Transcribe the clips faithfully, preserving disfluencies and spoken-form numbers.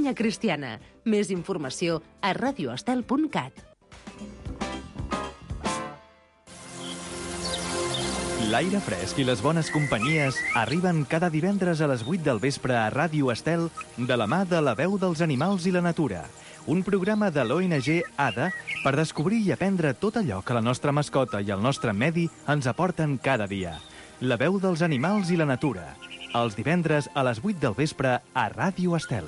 Catalunya Cristiana. Més informació a radio estel punt cat. L'aire fresc i les bones companyies arriben cada divendres a les vuit del vespre a Ràdio Estel de la mà de La Veu dels Animals i la Natura, un programa de l'O N G A D A per descobrir i aprendre tot allò que la nostra mascota i el nostre medi ens aporten cada dia. La Veu dels Animals i la Natura, els divendres a les vuit del vespre a Ràdio Estel.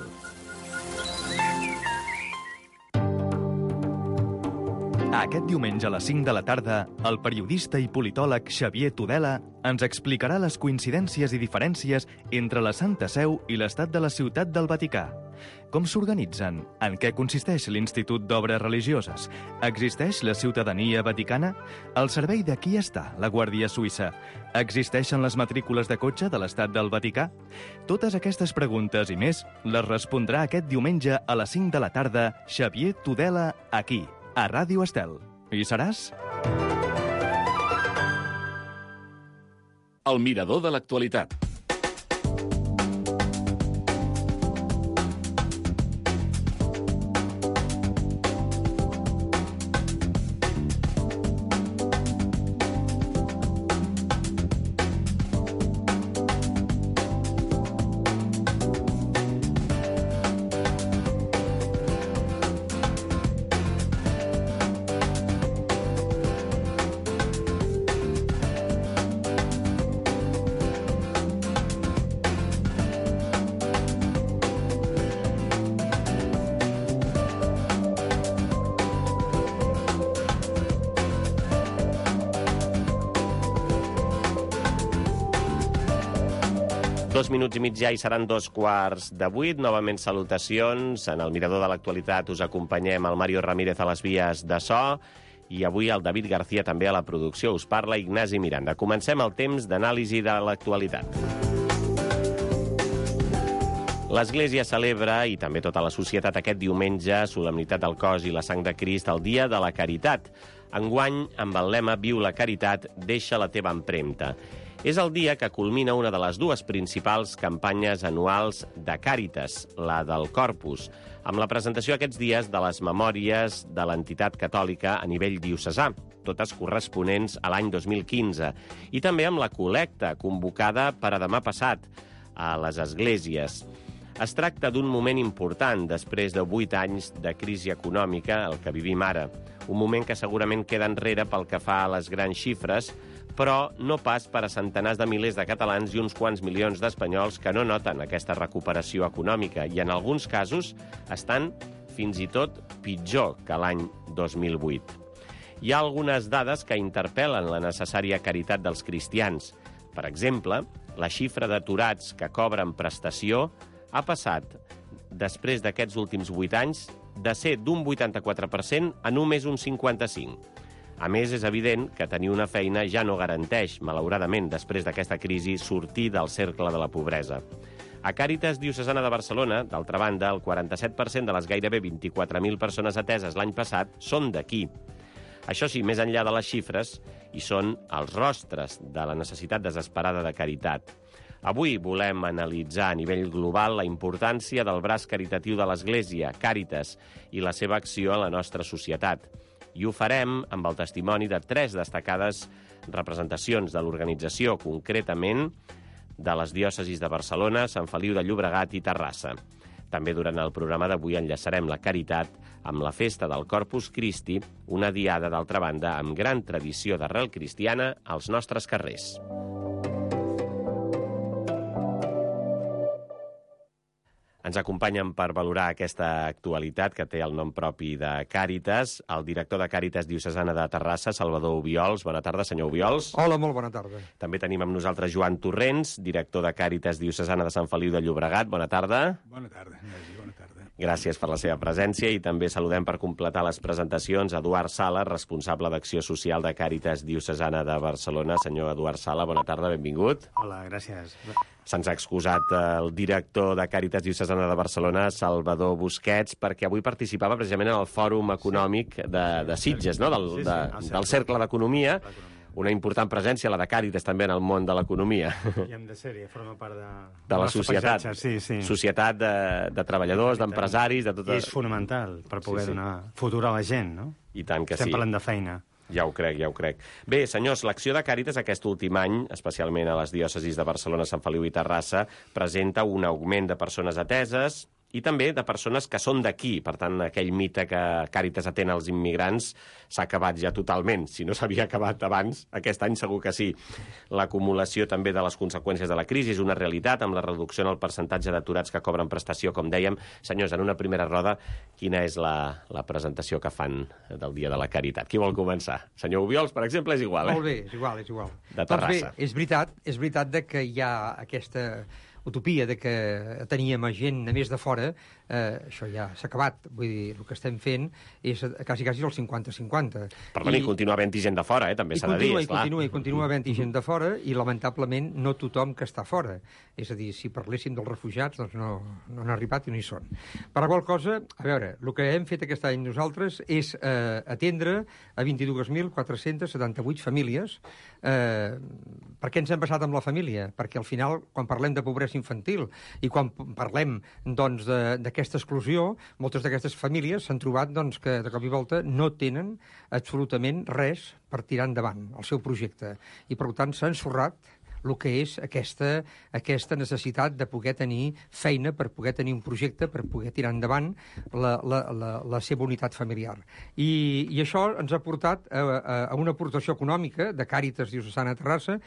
Aquest diumenge a les cinc de la tarda, el periodista i politòleg Xavier Tudela ens explicarà les coincidències i diferències entre la Santa Seu i l'estat de la Ciutat del Vaticà. Com s'organitzen? En què consisteix l'Institut d'Obres Religioses? Existeix la ciutadania vaticana? Al servei de qui està la Guàrdia Suïssa? Existeixen les matrícules de cotxe de l'estat del Vaticà? Totes aquestes preguntes i més les respondrà aquest diumenge a les cinc de la tarda Xavier Tudela aquí, a Ràdio Estel. Hi seràs? El mirador de l'actualitat. Dos minuts i mig ja i seran dos quarts de vuit. Novament salutacions. En el mirador de l'actualitat us acompanyem el Mario Ramírez a les vies de so i avui el David García també a la producció. Us parla Ignasi Miranda. Comencem el temps d'anàlisi de l'actualitat. L'Església celebra, i també tota la societat, aquest diumenge, solemnitat del cos i la sang de Crist, el Dia de la Caritat. Enguany, amb el lema Viu la Caritat, deixa la teva empremta. És el dia que culmina una de les dues principals campanyes anuals de Càritas, la del Corpus, amb la presentació aquests dies de les memòries de l'entitat catòlica a nivell diocesà, totes corresponents a l'any dos mil quinze, i també amb la col·lecta convocada per a demà passat a les esglésies. Es tracta d'un moment important després de vuit anys de crisi econòmica, el que vivim ara. Un moment que segurament queda enrere pel que fa a les grans xifres, però no pas per a centenars de milers de catalans i uns quants milions d'espanyols que no noten aquesta recuperació econòmica i en alguns casos estan fins i tot pitjor que l'any dos mil vuit. Hi ha algunes dades que interpel·len la necessària caritat dels cristians. Per exemple, la xifra d'aturats que cobren prestació ha passat, després d'aquests últims vuit anys, de ser d'un vuitanta-quatre per cent a només un cinquanta-cinc per cent. A més, és evident que tenir una feina ja no garanteix, malauradament, després d'aquesta crisi, sortir del cercle de la pobresa. A Càritas Diocesana de Barcelona, d'altra banda, el quaranta-set per cent de les gairebé vint-i-quatre mil persones ateses l'any passat són d'aquí. Això sí, més enllà de les xifres, hi són els rostres de la necessitat desesperada de caritat. Avui volem analitzar a nivell global la importància del braç caritatiu de l'Església, Càritas, i la seva acció en la nostra societat. I ho farem amb el testimoni de tres destacades representacions de l'organització, concretament de les diòcesis de Barcelona, Sant Feliu de Llobregat i Terrassa. També durant el programa d'avui enllaçarem la caritat amb la festa del Corpus Christi, una diada, d'altra banda, amb gran tradició d'arrel cristiana als nostres carrers. Ens acompanyen per valorar aquesta actualitat que té el nom propi de Càritas, el director de Càritas Diocesana de Terrassa, Salvador Obiols. Bona tarda, senyor Obiols. Hola, molt bona tarda. També tenim amb nosaltres Joan Torrents, director de Càritas Diocesana de Sant Feliu de Llobregat. Bona tarda. Bona tarda, Ignasi, bona tarda. Gràcies per la seva presència i també saludem per completar les presentacions Eduard Sala, responsable d'Acció Social de Càritas Diocesana de Barcelona. Senyor Eduard Sala, bona tarda, benvingut. Hola, gràcies. Se'ns ha excusat el director de Càritas Diocesana de Barcelona, Salvador Busquets, perquè avui participava precisament en el Fòrum Econòmic de, de Sitges, no? del, de, del Cercle d'Economia, una important presència, la de Càritas, també en el món de l'economia. I hem de ser-hi, forma part de... De la societat. Sí, sí. Societat de, de treballadors, d'empresaris, de tot... I és fonamental per poder Sí, sí. donar futur a la gent, no? I tant que Estem sí. parlant de feina. Ja ho crec, ja ho crec. Bé, senyors, l'acció de Càritas aquest últim any, especialment a les diòcesis de Barcelona, Sant Feliu i Terrassa, presenta un augment de persones ateses i també de persones que són d'aquí. Per tant, aquell mite que Càritas atén als immigrants s'ha acabat ja totalment. Si no s'havia acabat abans, aquest any segur que sí. L'acumulació també de les conseqüències de la crisi és una realitat, amb la reducció en el percentatge d'aturats que cobren prestació, com dèiem. Senyors, en una primera roda, quina és la, la presentació que fan del Dia de la Caritat? Qui vol començar? Senyor Obiols, per exemple, és igual, eh? Molt bé, és igual, és igual. De Terrassa. Doncs bé, és veritat, és veritat de que hi ha aquesta utopia de que teníem gent a més de fora, eh, això ja s'ha acabat. Vull dir, el que estem fent és quasi, quasi el cinquanta cinquanta. Perdoni, I continua havent-hi gent de fora, eh? També s'ha de dir, continua, esclar. I continua, i continua havent-hi gent de fora, i lamentablement no tothom que està fora. És a dir, si parléssim dels refugiats, doncs no, no han arribat i no hi són. Per la qual cosa, a veure, el que hem fet aquest any nosaltres és eh, atendre a vint-i-dues mil quatre-cents setanta-vuit famílies. Eh, per què ens hem basat amb la família? Perquè al final, quan parlem de pobresa infantil i quan parlem doncs, d'aquesta exclusió, moltes d'aquestes famílies s'han trobat doncs, que de cop i volta no tenen absolutament res per tirar endavant el seu projecte. I per tant s'ha ensorrat el que és aquesta, aquesta necessitat de poder tenir feina, per poder tenir un projecte, per poder tirar endavant la, la, la, la seva unitat familiar. I, i això ens ha portat a, a, a una aportació econòmica de Càritas Diocesana Terrassa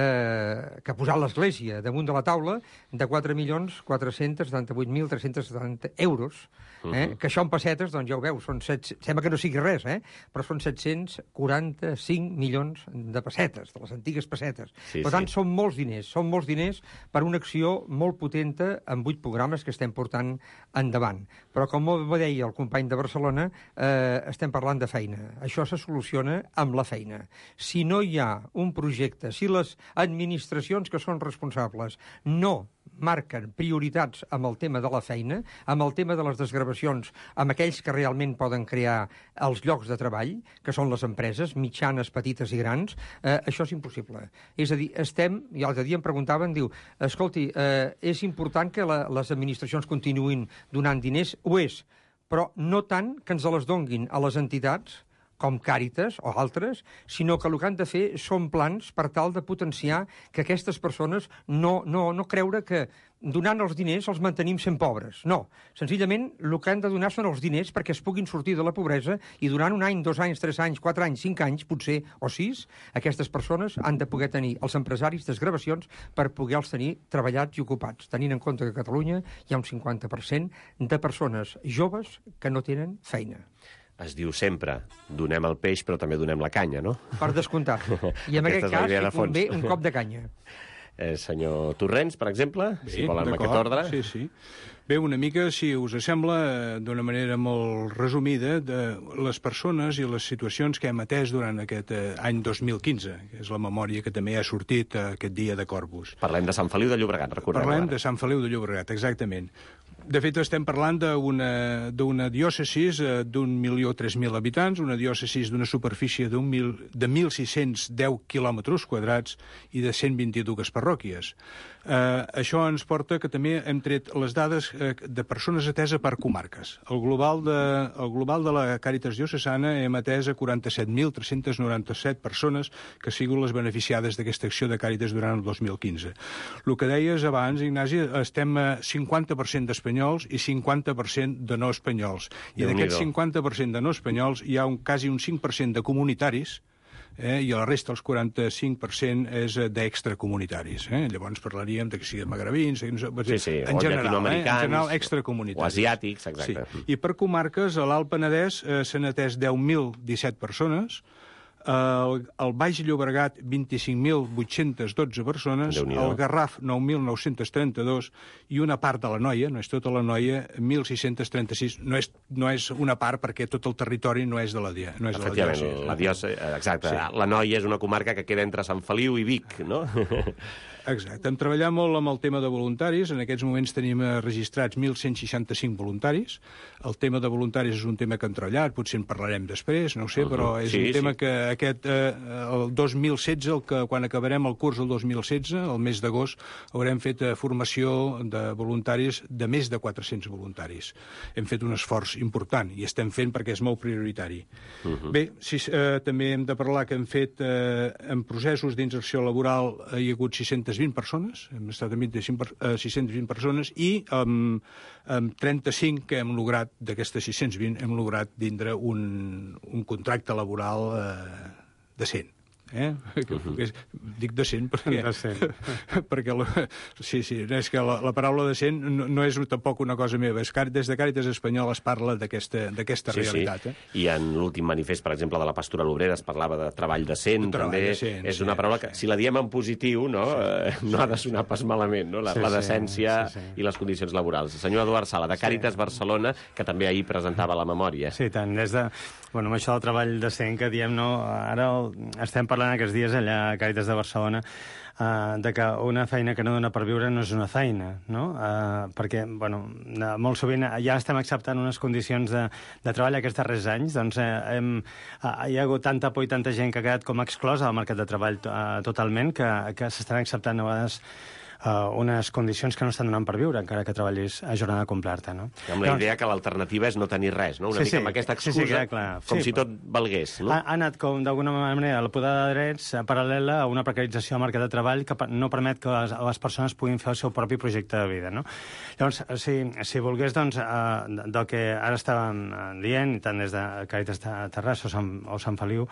eh, que ha posat l'Església damunt de la taula de quatre milions quatre-cents setanta-vuit mil tres-cents setanta euros, eh? Uh-huh. Que això en pessetes, doncs ja ho veu, són set, sembla que no sigui res, eh? Però són set-cents quaranta-cinc milions de pessetes, de les antigues pessetes. Sí, per tant, sí. són molts diners, són molts diners per una acció molt potenta amb vuit programes que estem portant endavant. Però, com ho deia el company de Barcelona, eh, estem parlant de feina. Això se soluciona amb la feina. Si no hi ha un projecte, si les administracions que són responsables no marquen prioritats amb el tema de la feina, amb el tema de les desgravacions, amb aquells que realment poden crear els llocs de treball, que són les empreses, mitjanes, petites i grans, eh, això és impossible. És a dir, estem, i l'altre dia em preguntaven, diu, escolti, eh, és important que la, les administracions continuïn donant diners? Ho és, però no tant que ens les donguin a les entitats com Càritas o altres, sinó que el que han de fer són plans per tal de potenciar que aquestes persones no, no, no creure que donant els diners els mantenim sent pobres. No, senzillament el que han de donar són els diners perquè es puguin sortir de la pobresa i durant un any, dos anys, tres anys, quatre anys, cinc anys, potser, o sis, aquestes persones han de poder tenir els empresaris desgravacions per poder-los tenir treballats i ocupats, tenint en compte que a Catalunya hi ha un cinquanta per cent de persones joves que no tenen feina. Es diu sempre, donem el peix, però també donem la canya, no? Per descomptat. I en aquest cas, hi convé un cop de canya. Eh, senyor Torrents, per exemple, Bé, si volen amb aquest ordre. Sí, sí. Bé, una mica, si us sembla, d'una manera molt resumida, de les persones i les situacions que hem atès durant aquest eh, any dos mil quinze, que és la memòria que també ha sortit eh, aquest dia de Corpus. Parlem de Sant Feliu de Llobregat, recordem. Parlem ara. de Sant Feliu de Llobregat, exactament. De fet, estem parlant d'una diòcesi d'un milió tres mil habitants, una diòcesi d'una superfície d'un mil, de mil sis-cents deu quilòmetres quadrats i de cent vint-i-dues parròquies. Eh, això ens porta que també hem tret les dades eh, de persones ateses per comarques. El global de, el global de la Càritas Diocesana hem atès a quaranta-set mil tres-cents noranta-set persones que han sigut les beneficiades d'aquesta acció de Càritas durant el dos mil quinze. El que deies abans, Ignasi, estem a cinquanta per cent d'espanyols i cinquanta per cent de no espanyols. I d'aquests cinquanta per cent de no espanyols hi ha un, quasi un cinc per cent de comunitaris, eh, i la resta, el quaranta-cinc per cent, és d'extracomunitaris. Eh? Llavors parlaríem de que sigui magrebins, sí, sí, en o general, llatinoamericans, eh? en general extracomunitaris. o asiàtics, exacte. Sí. I per comarques, a l'Alt Penedès eh, s'han atès deu mil disset persones, el, el Baix Llobregat vint-i-cinc mil vuit-cents dotze persones, el Garraf nou mil nou-cents trenta-dos i una part de la Noia, no és tota la Noia, mil sis-cents trenta-sis. No és, no és una part perquè tot el territori no és de la, no és de la diòcesi. La diòcesi, exacte. Sí. La Noia és una comarca que queda entre Sant Feliu i Vic, no? Exacte. Hem treballat molt amb el tema de voluntaris. En aquests moments tenim registrats mil cent seixanta-cinc voluntaris. El tema de voluntaris és un tema que hem treballat, potser en parlarem després, no ho sé, uh -huh. però és sí, un tema sí. que aquest, eh, el dos mil setze, el que, quan acabarem el curs del dos mil setze, el mes d'agost, haurem fet eh, formació de voluntaris, de més de quatre-cents voluntaris. Hem fet un esforç important i estem fent perquè és molt prioritari. Uh -huh. Bé, si, eh, també hem de parlar que hem fet eh, en processos d'inserció laboral eh, hi ha hagut sis-centes vint persones, hem estat amb sis-centes vint persones i amb, amb trenta-cinc que hem lograt, d'aquestes sis-cents vint, hem lograt tindre un, un contracte laboral eh, decent. Eh? Uh-huh. Dic decent perquè, decent. perquè la, sí, sí, és que la, la paraula decent no, no és tampoc una cosa meva, és que des de Càritas Espanyol es parla d'aquesta sí, realitat. Sí. Eh? I en l'últim manifest, per exemple, de la Pastoral Obrera es parlava de treball decent, de treball també decent, és una paraula que, si la diem en positiu, no, sí, eh, no sí, ha de sonar pas malament, no? la, sí, la decència sí, sí, sí. i les condicions laborals. Senyor Eduard Sala, de Càritas sí. Barcelona, que també ahir presentava la memòria. Sí, tant, des de... Bueno, amb això del treball decent que diem, no, ara estem parlant aquests dies allà a Càritas de Barcelona uh, de que una feina que no dona per viure no és una feina, no? Uh, perquè, bueno, molt sovint ja estem acceptant unes condicions de, de treball aquests darrers anys, doncs eh, hem, uh, hi ha hagut tanta por i tanta gent que ha quedat com exclosa del mercat de treball uh, totalment que, que s'estan acceptant a vegades Uh, unes condicions que no estan donant per viure, encara que treballis a jornada completa, no? Amb la idea que l'alternativa és no tenir res, no? Una sí, mica sí, amb aquesta excusa, sí, sí, clar, com sí, si tot valgués, no? Ha, ha anat com, d'alguna manera, la poda de drets paral·lela a una precarització del mercat de treball que no permet que les, les persones puguin fer el seu propi projecte de vida, no? Llavors, si, si volgués, doncs, uh, del que ara estàvem dient, tant des de Càritas de Terrassa o Sant, o Sant Feliu,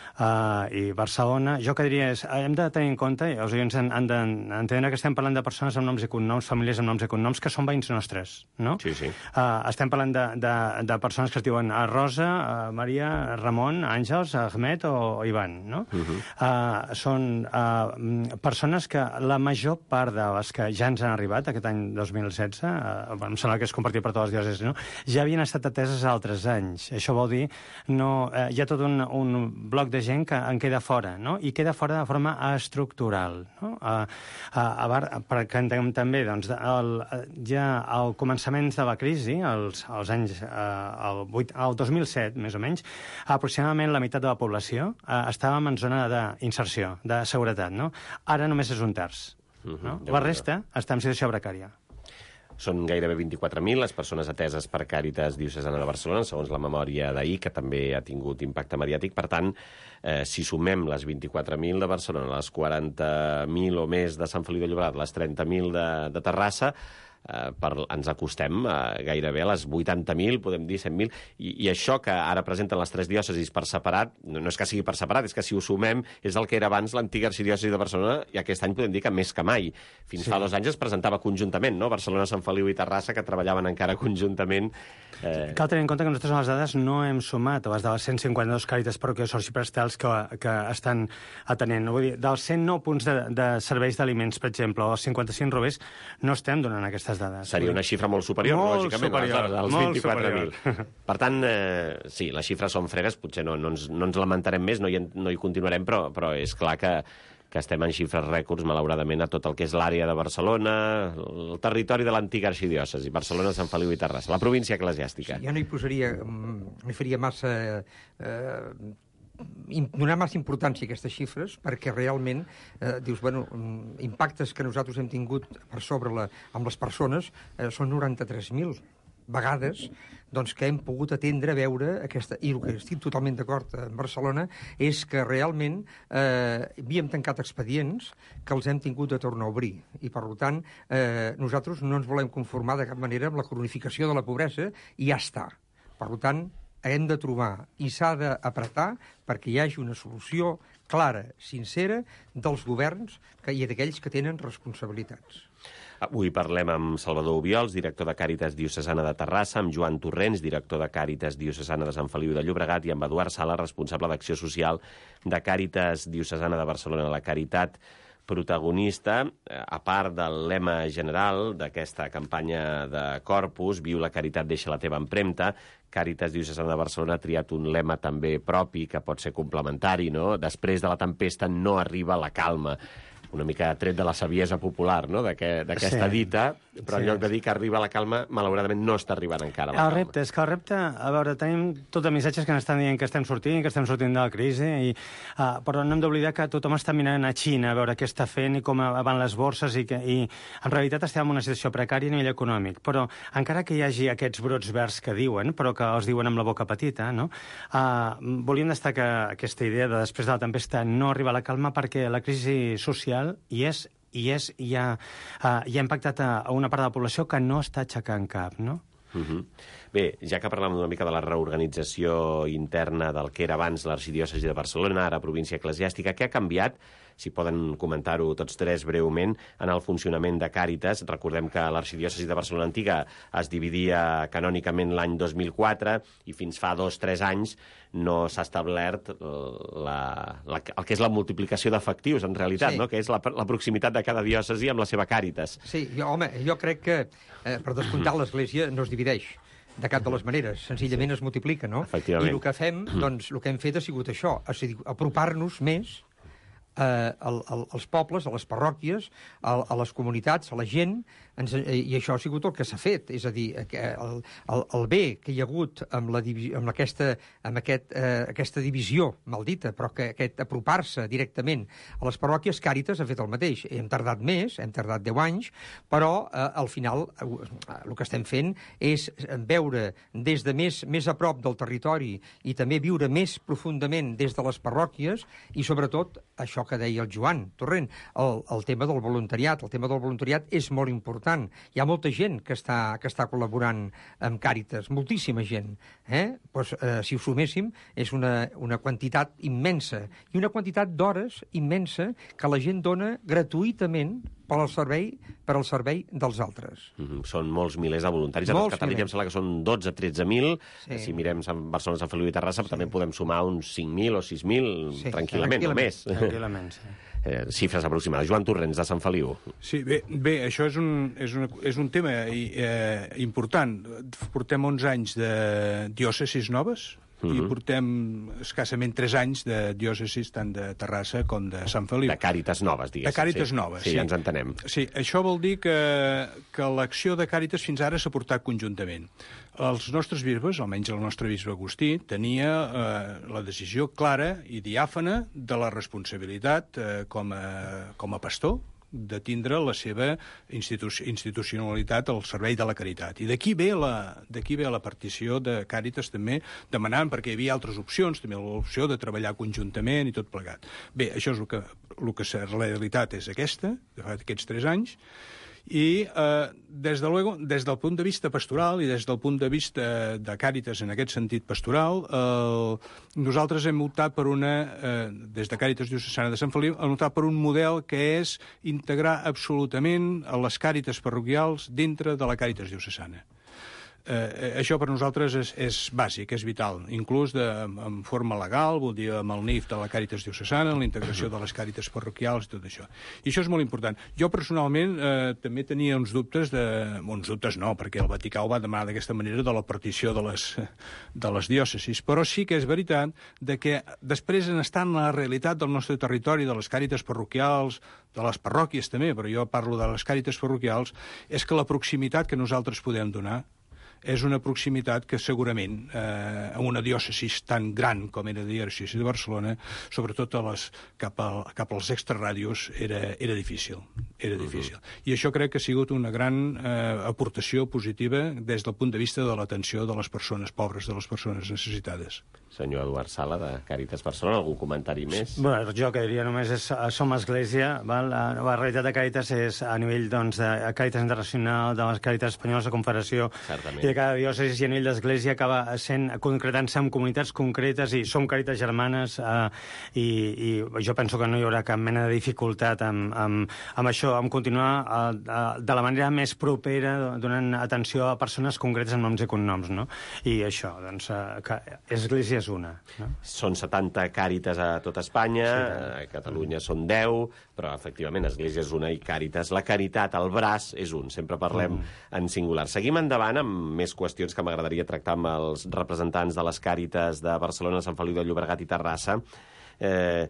Uh, i Barcelona, jo que diria és hem de tenir en compte, i els oients han, han d'entendre que estem parlant de persones amb noms i cognoms, famílies amb noms i cognoms, que són veïns nostres, no? Sí, sí. Uh, estem parlant de, de, de persones que es diuen Rosa, uh, Maria, Ramon, Àngels, Ahmed o, o Ivan, no? Uh -huh. uh, són uh, persones que la major part de les que ja ens han arribat aquest any dos mil setze, uh, em sembla que és compartit per totes les diòcesis, no? Ja havien estat ateses altres anys. Això vol dir, no, uh, hi ha tot un, un bloc de gent que en queda fora, no? I queda fora de forma estructural, no? A, a, a, perquè entenem també, doncs, el, ja al començaments de la crisi, als, als anys, el, vuit, el dos mil set, més o menys, aproximadament la meitat de la població eh, estàvem en zona d'inserció, de seguretat, no? Ara només és un terç, no? Uh-huh, la resta està en situació precària. Són gairebé vint-i-quatre mil les persones ateses per Càritas Diocesana de Barcelona, segons la memòria d'ahir, que també ha tingut impacte mediàtic. Per tant, eh, si sumem les vint-i-quatre mil de Barcelona, les quaranta mil o més de Sant Feliu de Llobregat, les trenta mil de, de Terrassa, Eh, per, ens acostem a gairebé a les vuitanta mil, podem dir cent mil, i, i això que ara presenten les tres diòcesis per separat, no, no és que sigui per separat, és que si ho sumem és el que era abans l'antiga arxidiòcesi de Barcelona, i aquest any podem dir que més que mai. Fins sí. fa dos anys es presentava conjuntament, no? Barcelona, Sant Feliu i Terrassa, que treballaven encara conjuntament. Eh... Cal tenir en compte que nosaltres a les dades no hem sumat a les de les cent cinquanta-dos Càritas parroquials i prestals que, que estan atenent. Vull dir, dels cent nou punts de, de serveis d'aliments, per exemple, o els cinquanta-cinc rovers, no estem donant aquestes dades. Seria una xifra molt superior, molt lògicament, superior, als, als vint-i-quatre mil. Per tant, eh, sí, les xifres són fredes, potser no, no, ens, no ens lamentarem més, no hi, no hi continuarem, però, però és clar que, que estem en xifres rècords, malauradament, a tot el que és l'àrea de Barcelona, el territori de l'antiga arxidiòcesi, Barcelona, Sant Feliu i Terrassa, la província eclesiàstica. Sí, jo no hi posaria, no hi faria massa... Eh, donar massa importància a aquestes xifres, perquè realment eh, dius, bueno, impactes que nosaltres hem tingut per sobre la, amb les persones eh, són noranta-tres mil vegades doncs, que hem pogut atendre, veure aquesta... I el que estic totalment d'acord amb Barcelona és que realment eh, havíem tancat expedients que els hem tingut de tornar a obrir. I, per tant, eh, nosaltres no ens volem conformar de cap manera amb la cronificació de la pobresa i ja està. Per tant, hem de trobar i s'ha d'apretar perquè hi hagi una solució clara, sincera, dels governs que, i d'aquells que tenen responsabilitats. Avui parlem amb Salvador Obiols, director de Càritas Diocesana de Terrassa, amb Joan Torrents, director de Càritas Diocesana de Sant Feliu de Llobregat, i amb Eduard Sala, responsable d'Acció Social de Càritas Diocesana de Barcelona. La caritat protagonista, a part del lema general d'aquesta campanya de Corpus, Viu la caritat, deixa la teva empremta, Càritas Diocesana de Barcelona ha triat un lema també propi, que pot ser complementari, no? Després de la tempesta no arriba la calma. una mica tret de la saviesa popular, no?, d'aquesta sí. dita, però en sí. lloc de dir que arriba la calma, malauradament no està arribant encara la el calma. repte, és que el repte, a veure, tenim tot de missatges que ens estan dient que estem sortint, que estem sortint de la crisi, i, uh, però no hem d'oblidar que tothom està mirant a Xina a veure què està fent i com van les borses, i, que, i en realitat estem en una situació precària a nivell econòmic. Però encara que hi hagi aquests brots verds que diuen, però que els diuen amb la boca petita, no? Uh, volíem destacar aquesta idea de després de la tempesta no arribar a la calma, perquè la crisi social hi és, i és, hi ha, uh, hi ha impactat a, a una part de la població que no està aixecant cap, no? Uh-huh. Bé, ja que parlem una mica de la reorganització interna del que era abans l'arxidiòcesi de Barcelona, ara província eclesiàstica, què ha canviat, si poden comentar-ho tots tres breument, en el funcionament de Càritas? Recordem que l'arxidiòcesi de Barcelona Antiga es dividia canònicament l'any dos mil quatre i fins fa dos o tres anys no s'ha establert la, la, el que és la multiplicació d'efectius, en realitat, sí. no? Que és la, la proximitat de cada diòcesi amb la seva Càritas. Sí, jo, home, jo crec que, eh, per descomptar, l'Església no es divideix de cap de les maneres, senzillament es multiplica, no? I el que fem, doncs, el que hem fet ha sigut això, és a dir, apropar-nos més eh, al, al, als pobles, a les parròquies, a, a les comunitats, a la gent, ens, i això ha sigut el que s'ha fet, és a dir, el, el, el bé que hi ha hagut amb, la divisió, amb, aquesta, amb aquest, eh, aquesta divisió maldita, però que aquest apropar-se directament a les parròquies, Càritas ha fet el mateix. Hem tardat més, hem tardat deu anys, però eh, al final eh, el que estem fent és veure des de més, més a prop del territori i també viure més profundament des de les parròquies i sobretot això que deia el Joan Torrent, el, el tema del voluntariat. El tema del voluntariat és molt important. Hi ha molta gent que està, que està col·laborant amb Càritas, moltíssima gent. Eh? Pues, eh, si ho suméssim, és una, una quantitat immensa i una quantitat d'hores immensa que la gent dona gratuïtament per al servei, per al servei dels altres. Mm-hmm. Són molts milers de voluntaris. A Catalunya em sembla que són dotze o tretze mil. Sí. Si mirem Sant Barcelona, Sant Feliu i Terrassa, sí. també podem sumar uns cinc mil o sis mil sí, tranquil·lament, o més. Tranquil·lament, sí. Eh, xifres aproximades. Joan Torrents, de Sant Feliu. Sí, bé, bé això és un, és, una, és un tema eh, important. Portem onze anys de diòcesis noves, Uh-huh. i portem escassament tres anys de diòcesis tant de Terrassa com de Sant Feliu. De Càritas noves, diguéssim. De Càritas sí. noves, sí. sí. Ja ens entenem. Sí, això vol dir que, que l'acció de Càritas fins ara s'ha portat conjuntament. Els nostres bisbes, almenys el nostre bisbe Agustí, tenia eh, la decisió clara i diàfana de la responsabilitat eh, com, a, com a pastor, de tindre la seva institu institucionalitat al servei de la caritat. I d'aquí ve, la, d'aquí ve la partició de Càritas també demanant, perquè hi havia altres opcions, també l'opció de treballar conjuntament i tot plegat. Bé, això és el que, el que la realitat és aquesta, de fa aquests tres anys, i eh, des, de luego, des del punt de vista pastoral i des del punt de vista de Càritas en aquest sentit pastoral, eh, nosaltres hem optat per una, eh, des de Càritas Diocesana de Sant Feliu, hem optat per un model que és integrar absolutament les Càritas parroquials dintre de la Càritas Diocesana. Eh, això per nosaltres és, és bàsic, és vital, inclús de, en forma legal, vol dir amb el N I F de la Càritas Diocesana, la integració de les Càritas parroquials i tot això. I això és molt important. Jo personalment eh, també tenia uns dubtes, de, uns dubtes no, perquè el Vaticà ho va demanar d'aquesta manera de la partició de les, de les diòcesis, però sí que és veritat de que després en estar en la realitat del nostre territori, de les Càritas parroquials, de les parròquies també, però jo parlo de les Càritas parroquials, és que la proximitat que nosaltres podem donar és una proximitat que segurament eh, a una diòcesi tan gran com era la diòcesi de Barcelona, sobretot a les, cap, al, cap als extraràdios, era, era difícil. Era difícil. Uh-huh. I això crec que ha sigut una gran eh, aportació positiva des del punt de vista de l'atenció de les persones pobres, de les persones necessitades. Senyor Eduard Sala, de Càritas Barcelona, algun comentari més? Bueno, jo que diria només és som església, val? La, la realitat de Càritas és a nivell doncs, de Càritas Internacional, de les Càritas Espanyoles de Confederació, certament. I de cada diòcesi i a nivell d'església acaba sent, concretant-se en comunitats concretes i som Càritas germanes eh, i, i jo penso que no hi haurà cap mena de dificultat amb, amb, amb això, amb continuar eh, de la manera més propera donant atenció a persones concretes amb noms i cognoms, no? I això, doncs, eh, que església és una. No? Són setanta Càritas a tot Espanya, sí, a Catalunya són deu, però efectivament Església és una i Càritas, la caritat, el braç és un, sempre parlem mm. en singular. Seguim endavant amb més qüestions que m'agradaria tractar amb els representants de les Càritas de Barcelona, Sant Feliu de Llobregat i Terrassa. Eh,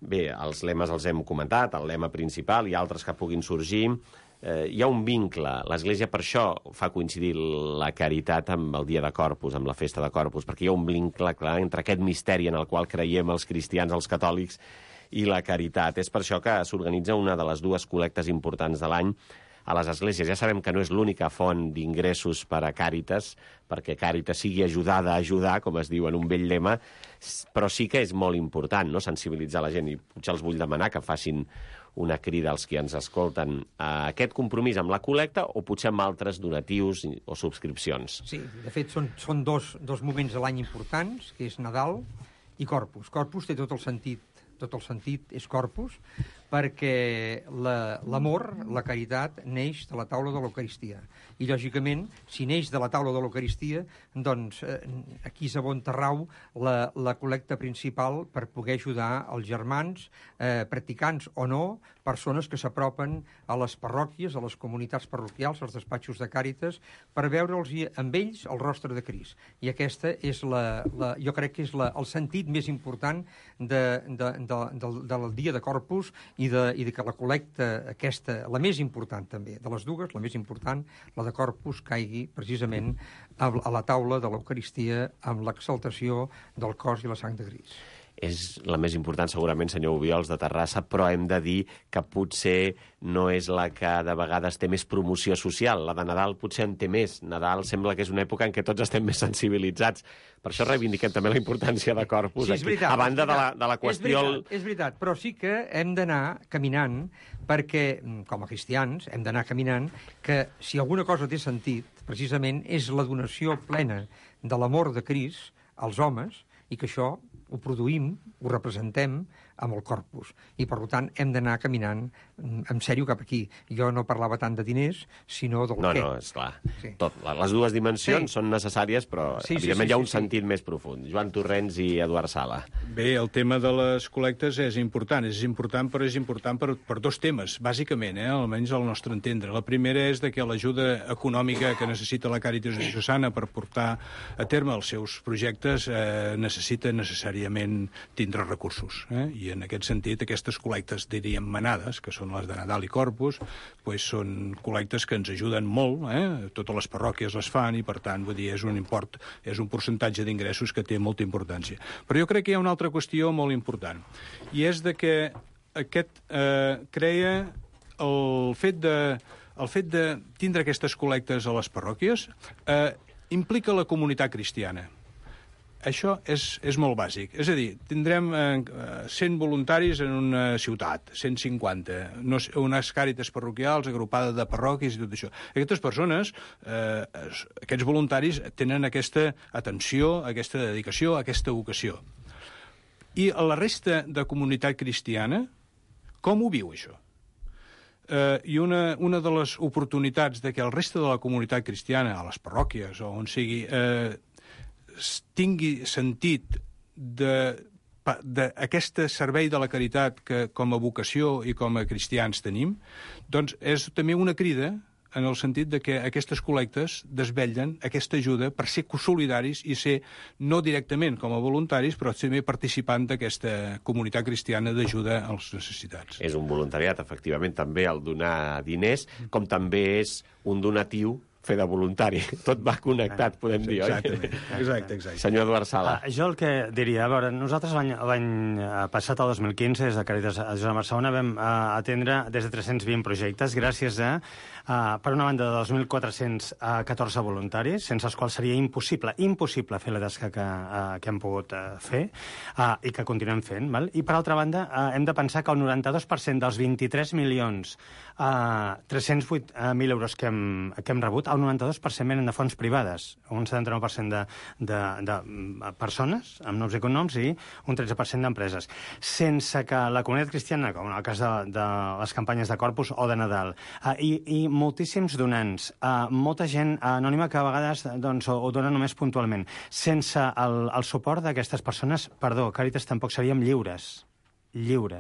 Bé, els lemes els hem comentat, el lema principal i altres que puguin sorgir. Eh, hi ha un vincle. L'Església per això fa coincidir la caritat amb el dia de Corpus, amb la festa de Corpus, perquè hi ha un vincle clar entre aquest misteri en el qual creiem els cristians, els catòlics, i la caritat. És per això que s'organitza una de les dues col·lectes importants de l'any a les esglésies. Ja sabem que no és l'única font d'ingressos per a Càritas, perquè Càritas sigui ajudada a ajudar, com es diu en un vell lema, però sí que és molt important, no?, sensibilitzar la gent, i potser els vull demanar que facin una crida als que ens escolten a aquest compromís amb la col·lecta o potser amb altres donatius o subscripcions. Sí, de fet són, són dos, dos moments de l'any importants, que és Nadal i Corpus. Corpus té tot el sentit, tot el sentit és Corpus, perquè l'amor, la, la caritat, neix de la taula de l'Eucaristia. I, lògicament, si neix de la taula de l'Eucaristia, doncs eh, aquí és a bon terrau la, la col·lecta principal per poder ajudar els germans, eh, practicants o no, persones que s'apropen a les parròquies, a les comunitats parroquials, als despatxos de Càritas, per veure'ls amb ells el rostre de Crist. I aquesta és la, la jo crec que és la, el sentit més important de, de, de, de, del dia de Corpus, i de, i de que la col·lecta aquesta, la més important també, de les dues, la més important, la de Corpus, caigui precisament a, a la taula de l'Eucaristia amb l'exaltació del cos i la sang de Crist. És la més important, segurament, senyor Obiols, de Terrassa, però hem de dir que potser no és la que de vegades té més promoció social. La de Nadal potser en té més. Nadal sembla que és una època en què tots estem més sensibilitzats. Per això reivindiquem també la importància de Corpus, sí, veritat, aquí, a banda de la, de la qüestió... És veritat, és veritat, però sí que hem d'anar caminant, perquè, com a cristians, hem d'anar caminant, que si alguna cosa té sentit, precisament, és la donació plena de l'amor de Crist als homes, i que això ho produïm, ho representem amb el Corpus. I, per tant, hem d'anar caminant en sèrio cap aquí. Jo no parlava tant de diners, sinó del no, què. No, no, esclar. Sí. Tot, les dues dimensions sí. són necessàries, però, sí, evidentment, sí, sí, hi ha un sí, sí. sentit més profund. Joan Torrents i Eduard Sala. Bé, el tema de les col·lectes és important. És important, però és important per, per dos temes, bàsicament, eh? Almenys al nostre entendre. La primera és de que l'ajuda econòmica que necessita la Càritas Diocesana per portar a terme els seus projectes eh, necessita necessàriament tindre recursos. Eh? I en aquest sentit, aquestes col·lectes, diríem, manades, que són les de Nadal i Corpus, pues són col·lectes que ens ajuden molt, eh? Totes les parròquies les fan i, per tant, vull dir, és un import, és un percentatge d'ingressos que té molta importància. Però jo crec que hi ha una altra qüestió molt important, i és de que aquest eh, crea el fet de, el fet de tindre aquestes col·lectes a les parròquies eh, implica la comunitat cristiana. Això és, és molt bàsic. És a dir, tindrem eh, cent voluntaris en una ciutat, cent cinquanta, no, unes càritas parroquials agrupades de parròquies i tot això. Aquestes persones, eh, aquests voluntaris, tenen aquesta atenció, aquesta dedicació, aquesta vocació. I la resta de comunitat cristiana, com ho viu, això? Eh, I una, una de les oportunitats de que el resta de la comunitat cristiana, a les parròquies o on sigui, eh, tingui sentit d'aquest servei de la caritat que com a vocació i com a cristians tenim, doncs és també una crida en el sentit de que aquestes col·lectes desvetllen aquesta ajuda per ser solidaris i ser, no directament com a voluntaris, però també participant d'aquesta comunitat cristiana d'ajuda als necessitats. És un voluntariat, efectivament, també el donar diners, com també és un donatiu fer de voluntari. Tot va connectat, podem dir, oi? Exactament. Exacte, exacte. Senyor Eduard Sala. Uh, jo el que diria, a veure, nosaltres l'any passat, el dos mil quinze, des de Càritas de Barcelona, vam uh, atendre des de tres-cents vint projectes, gràcies a, uh, per una banda, de dos mil quatre-cents catorze voluntaris, sense els quals seria impossible, impossible fer la tasca que, uh, que hem pogut uh, fer uh, i que continuem fent. Val? I, per altra banda, uh, hem de pensar que el noranta-dos per cent dels vint-i-tres milions uh, tres-cents vuit mil euros que hem, que hem rebut, el noranta-dos per cent venen de fonts privades, un setanta-nou per cent de, de, de persones amb noms i cognoms i un tretze per cent d'empreses. Sense que la comunitat cristiana, com en el cas de, de les campanyes de Corpus o de Nadal, uh, i, i moltíssims donants, uh, molta gent anònima que a vegades doncs, ho, ho dona només puntualment, sense el, el suport d'aquestes persones, perdó, Càritas tampoc seríem lliures. Lliures.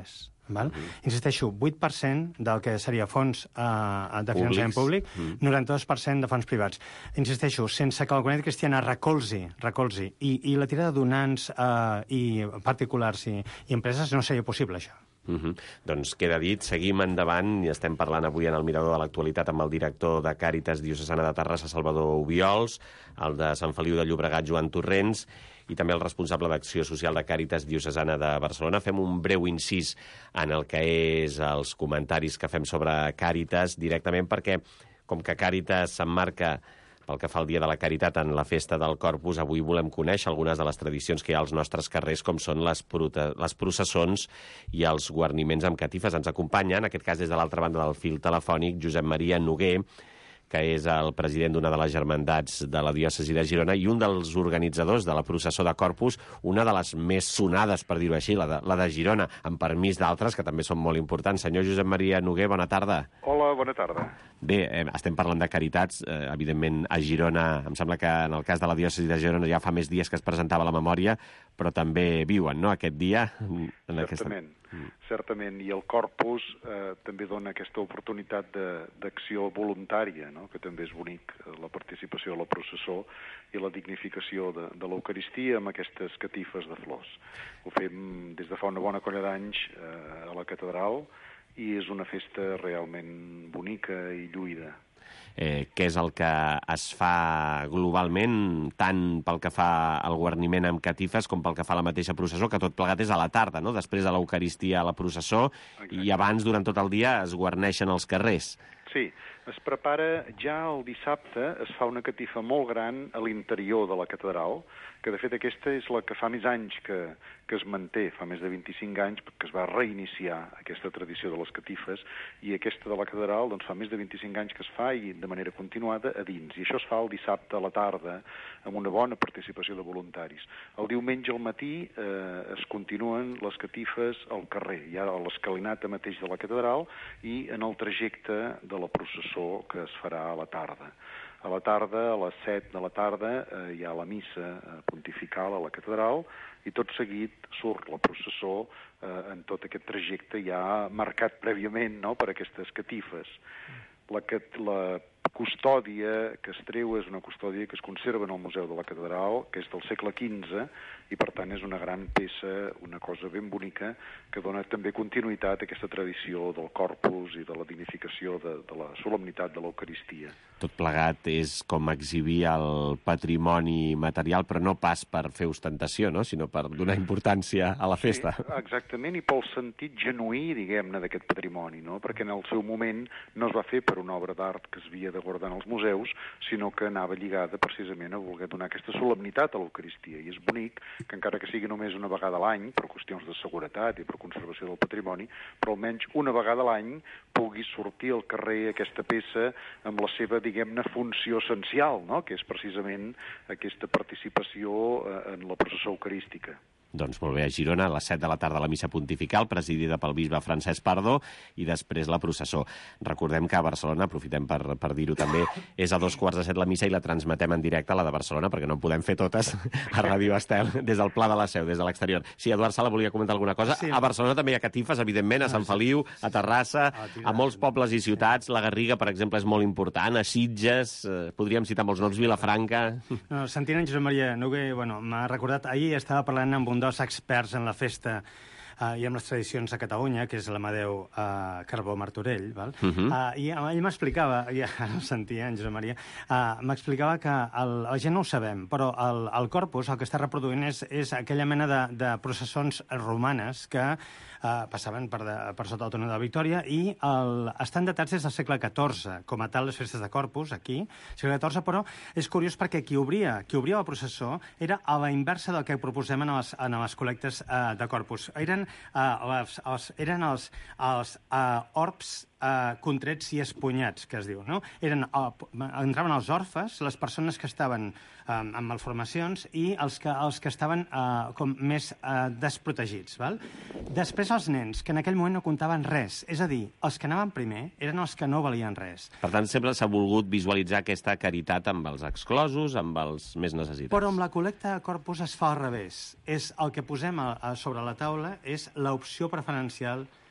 Val? Mm. Insisteixo, vuit per cent del que seria fons eh, de finançament públic, mm. noranta-dos per cent de fons privats. Insisteixo, sense que la comunitat cristiana recolzi, recolzi i, i la tirada de donants eh, i particulars i, i empreses no seria possible, això. Uh -huh. Doncs queda dit, seguim endavant i estem parlant avui en el Mirador de l'Actualitat amb el director de Càritas Diocesana de Terrassa, Salvador Obiols, el de Sant Feliu de Llobregat, Joan Torrents, i també el responsable d'Acció Social de Càritas Diocesana de Barcelona. Fem un breu incís en el que és els comentaris que fem sobre Càritas directament, perquè com que Càritas s'emmarca pel que fa al Dia de la Caritat en la festa del Corpus, avui volem conèixer algunes de les tradicions que hi ha als nostres carrers, com són les, les processons i els guarniments amb catifes. Ens acompanya, en aquest cas des de l'altra banda del fil telefònic, Josep Maria Noguer, que és el president d'una de les germandats de la diòcesi de Girona i un dels organitzadors de la processó de Corpus, una de les més sonades, per dir-ho així, la de, la de Girona, amb permís d'altres, que també són molt importants. Senyor Josep Maria Noguer, bona tarda. Hola, bona tarda. Bé, eh, estem parlant de caritats, eh, evidentment a Girona, em sembla que en el cas de la diòcesi de Girona ja fa més dies que es presentava la memòria, però també viuen, no?, aquest dia. En certament, aquesta... certament, i el Corpus eh, també dona aquesta oportunitat d'acció voluntària, no?, que també és bonic, la participació a la processó i la dignificació de, de l'Eucaristia amb aquestes catifes de flors. Ho fem des de fa una bona colla d'anys eh, a la catedral, i és una festa realment bonica i lluïda. Eh, què és el que es fa globalment, tant pel que fa al guarniment amb catifes com pel que fa a la mateixa processó, que tot plegat és a la tarda, no?, després de l'Eucaristia a la processó. Exacte. I abans, durant tot el dia, es guarneixen els carrers. Sí, es prepara ja el dissabte, es fa una catifa molt gran a l'interior de la catedral, que de fet aquesta és la que fa més anys que, que es manté, fa més de vint-i-cinc anys que es va reiniciar aquesta tradició de les catifes, i aquesta de la catedral doncs, fa més de vint-i-cinc anys que es fa i de manera continuada a dins. I això es fa el dissabte a la tarda amb una bona participació de voluntaris. El diumenge al matí eh, es continuen les catifes al carrer, ja a l'escalinata mateix de la catedral i en el trajecte de la processó que es farà a la tarda. A la tarda, a les set de la tarda, eh, hi ha la missa pontifical a la catedral i tot seguit surt la processó eh, en tot aquest trajecte ja marcat prèviament, no?, per aquestes catifes. La, la custòdia que es treu és una custòdia que es conserva en el Museu de la Catedral, que és del segle quinze, i per tant és una gran peça, una cosa ben bonica, que dona també continuïtat a aquesta tradició del Corpus i de la dignificació de, de la solemnitat de l'Eucaristia. Tot plegat és com exhibir el patrimoni material, però no pas per fer ostentació, no?, sinó per donar importància a la festa. Sí, exactament, i pel sentit genuí, diguem-ne, d'aquest patrimoni, no?, perquè en el seu moment no es va fer per una obra d'art que es havia de guardar en els museus, sinó que anava lligada precisament a voler donar aquesta solemnitat a l'Eucaristia. I és bonic que encara que sigui només una vegada a l'any, per qüestions de seguretat i per conservació del patrimoni, però almenys una vegada a l'any pugui sortir al carrer aquesta peça amb la seva, diguem-ne, funció essencial, no?, que és precisament aquesta participació en la processó eucarística. Doncs molt bé, a Girona, a les set de la tarda la missa pontifical, presidida pel bisbe Francesc Pardó, i després la processó. Recordem que a Barcelona, aprofitem per, per dir-ho també, és a dos quarts de set la missa i la transmetem en directe a la de Barcelona, perquè no podem fer totes a Ràdio Estel, des del Pla de la Seu, des de l'exterior. Sí, Eduard Sala volia comentar alguna cosa. Sí. A Barcelona també hi ha catifes, evidentment, a Sant Feliu, a Terrassa, a molts pobles i ciutats. La Garriga, per exemple, és molt important, a Sitges, eh, podríem citar molts noms, Vilafranca... No, sentint en Josep Maria Noguer, bueno, m'ha recordat, ahir estava parlant amb un dels experts en la festa uh, i amb les tradicions a Catalunya, que és l'Amadeu uh, Carbó Martorell, val? Uh -huh. uh, i ell m'explicava, ja no sentia, en Josep Maria, uh, m'explicava que el, la gent no ho sabem, però el, el Corpus el que està reproduint és, és aquella mena de, de processons romanes que uh, passaven per, de, per sota el túnel de la Victòria i el, estan datats des del segle catorze, com a tal les festes de Corpus, aquí, segle catorze, però és curiós perquè qui obria, qui obria la processó era a la inversa del que proposem en les, en les col·lectes uh, de Corpus. Eren, uh, les, els, eren els, els uh, orbs Uh, contrets i espunyats, que es diu, no? Eren, uh, entraven els orfes, les persones que estaven uh, amb malformacions i els que, els que estaven uh, com més uh, desprotegits, val? Després els nens, que en aquell moment no comptaven res, és a dir, els que anaven primer eren els que no valien res. Per tant, sempre s'ha volgut visualitzar aquesta caritat amb els exclosos, amb els més necessitats. Però amb la col·lecta de Corpus es fa al revés. És el que posem a, a sobre la taula és l'opció preferencial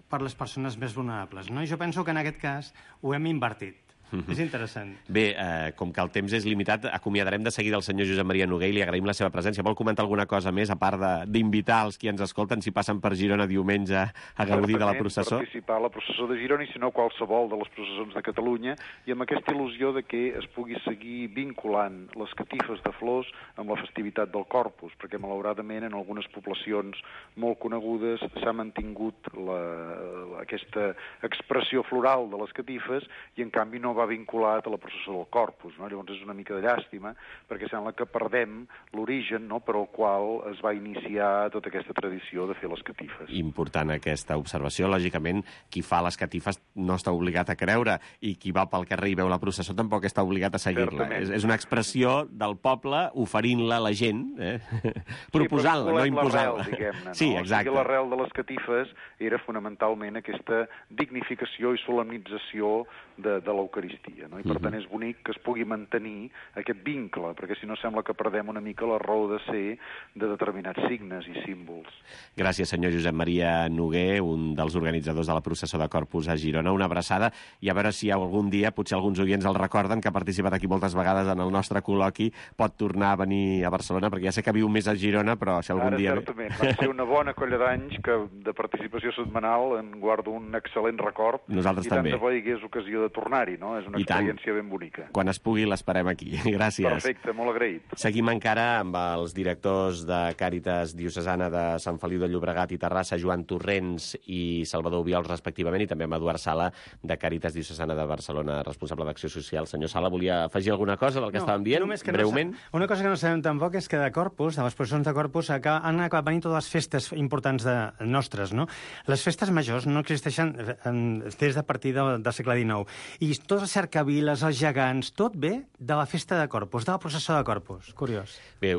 per les persones més vulnerables, no? I jo penso que en aquest cas ho hem invertit. Mm-hmm. És interessant. Bé, eh, com que el temps és limitat, acomiadarem de seguida el senyor Josep Maria Noguer i li agraïm la seva presència. Vol comentar alguna cosa més, a part d'invitar els qui ens escolten, si passen per Girona diumenge a gaudir de la processó? Participar a la processó de Girona i, si no, qualsevol de les processons de Catalunya, i amb aquesta il·lusió de que es pugui seguir vinculant les catifes de flors amb la festivitat del Corpus, perquè, malauradament, en algunes poblacions molt conegudes s'ha mantingut la, la, aquesta expressió floral de les catifes i, en canvi, no va vinculat a la processó del Corpus, no? Llavors és una mica de llàstima, perquè sembla que perdem l'origen, no?, per al qual es va iniciar tota aquesta tradició de fer les catifes. Important aquesta observació. Lògicament, qui fa les catifes no està obligat a creure, i qui va pel carrer i veu la processó tampoc està obligat a seguir-la. És, és una expressió del poble oferint-la a la gent, eh? proposant-la, no imposant-la. Diguem-ne, no? Sí, exacte. O sigui, l'arrel de les catifes era fonamentalment aquesta dignificació i solemnització de, de l'Eucaristia, no? I per tant és bonic que es pugui mantenir aquest vincle, perquè si no sembla que perdem una mica la raó de ser de determinats signes i símbols. Gràcies, senyor Josep Maria Noguer, un dels organitzadors de la processó de Corpus a Girona. Una abraçada, i a veure si algun dia, potser alguns oients el recorden, que ha participat aquí moltes vegades en el nostre col·loqui, pot tornar a venir a Barcelona, perquè ja sé que viu més a Girona, però si algun Ara, dia... certament, va ser una bona colla d'anys que de participació setmanal en guardo un excel·lent record. Nosaltres i també. I tant de bo hi hagués ocasió de tornar-hi, no? És una I experiència ben bonica. Quan es pugui l'esperem aquí. Gràcies. Perfecte, molt agraït. Seguim encara amb els directors de Càritas Diocesana de Sant Feliu de Llobregat i Terrassa, Joan Torrents i Salvador Obiols, respectivament, i també amb Eduard Sala, de Càritas Diocesana de Barcelona, responsable d'Acció Social. Senyor Sala, volia afegir alguna cosa del que no, estàvem dient, que breument? No, una cosa que no sabem tampoc és que de Corpus, de les processons de Corpus, han acabat venint totes les festes importants de, nostres, no? Les festes majors no existeixen des de partir del, del segle dinou. I totes les cercaviles, els gegants, tot ve de la festa de Corpus, de la processó de Corpus. Curiós. Bé,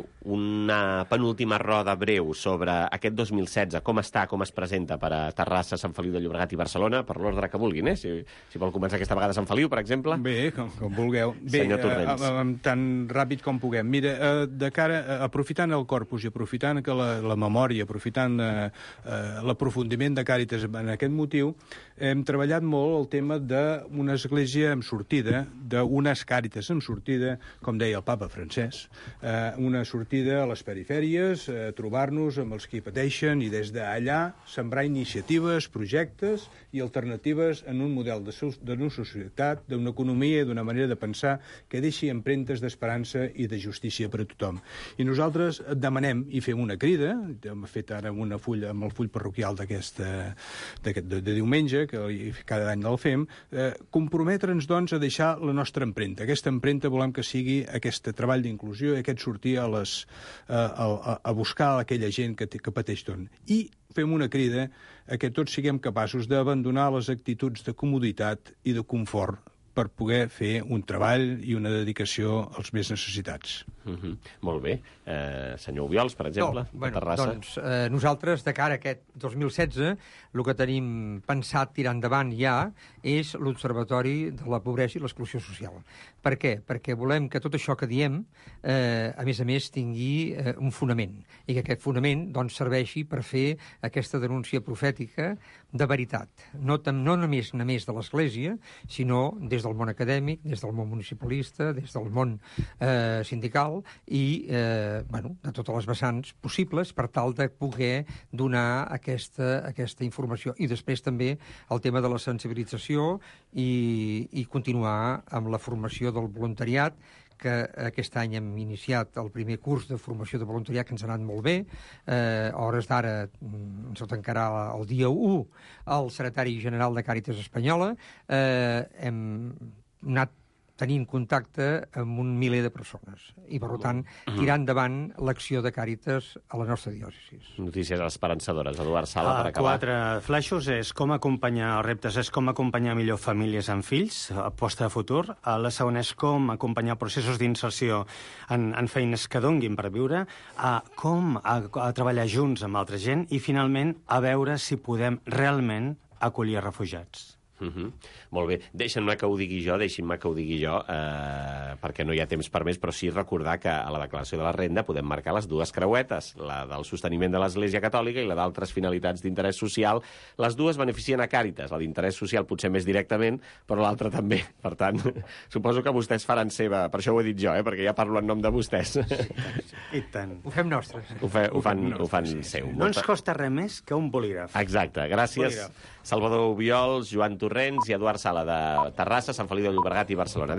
una penúltima roda breu sobre aquest dos mil setze, com està, com es presenta per a Terrassa, Sant Feliu de Llobregat i Barcelona, per l'ordre que vulguin, eh? Si, si vol començar aquesta vegada a Sant Feliu, per exemple. Bé, com, com vulgueu. Bé, senyor Torrents. Eh, eh, tan ràpid com puguem. Mira, eh, de cara, eh, aprofitant el Corpus i aprofitant que la, la memòria, aprofitant eh, eh, l'aprofundiment de Càritas en aquest motiu, hem treballat molt el tema d'una església amb sortida, d'unes Càritas amb sortida, com deia el papa Francesc, eh, una sortida a les perifèries, eh, trobar-nos amb els que hi pateixen i des d'allà sembrar iniciatives, projectes i alternatives en un model de, de una societat, d'una economia, d'una manera de pensar que deixi empremtes d'esperança i de justícia per a tothom. I nosaltres demanem i fem una crida, hem fet ara una fulla amb el full parroquial d'aquesta de, de diumenge, que cada any el fem, eh, comprometre'ns, doncs, a deixar la nostra empremta. Aquesta empremta volem que sigui aquest treball d'inclusió i aquest sortir a, les, a, a, a buscar aquella gent que, que pateix tot. I fem una crida a que tots siguem capaços d'abandonar les actituds de comoditat i de confort per poder fer un treball i una dedicació als més necessitats. Mm-hmm. Molt bé. Eh, senyor Obiols, per exemple, no, bueno, de Terrassa. Doncs eh, nosaltres, de cara a aquest dos mil setze, el que tenim pensat tirar endavant ja és l'Observatori de la Pobresa i l'Exclusió Social. Per què? Perquè volem que tot això que diem, eh, a més a més, tingui eh, un fonament, i que aquest fonament doncs, serveixi per fer aquesta denúncia profètica de veritat. No, no només, només de l'Església, sinó des del món acadèmic, des del món municipalista, des del món eh, sindical i eh, bueno, de totes les vessants possibles per tal de poder donar aquesta, aquesta informació. I després també el tema de la sensibilització i, i continuar amb la formació del voluntariat, que aquest any hem iniciat el primer curs de formació de voluntariat, que ens ha anat molt bé. Eh, a hores d'ara ens ho tancarà el dia u el secretari general de Càritas Espanyola. Eh, hem anat tenint contacte amb un miler de persones i, per tant, tirar endavant l'acció de Càritas a la nostra diòcesi. Notícies esperançadores. Eduard Sala, ah, per acabar. Quatre flaixos és com acompanyar els reptes, és com acompanyar millor famílies amb fills, aposta de futur. La segona és com acompanyar processos d'inserció en, en feines que donguin per viure, a com a, a treballar junts amb altra gent i, finalment, a veure si podem realment acollir refugiats. Uh -huh. Molt bé. Deixa'm-me que ho digui jo, deixin-me que ho digui jo, eh, perquè no hi ha temps per més, però sí recordar que a la declaració de la renda podem marcar les dues creuetes, la del sosteniment de l'Església Catòlica i la d'altres finalitats d'interès social. Les dues beneficien a Càritas, la d'interès social potser més directament, però l'altra també. Per tant, suposo que vostès faran seva, per això ho he dit jo, eh, perquè ja parlo en nom de vostès. Sí, i tant. Ho fem nostres. Ho, fe, ho fan, ho fan sí, seu. Sí. No ens costa res més que un bolígraf. Exacte. Gràcies, Bolígraf. Salvador Obiols, Joan Torrents i Eduard Sala de Terrassa, Sant Feliu de Llobregat i Barcelona.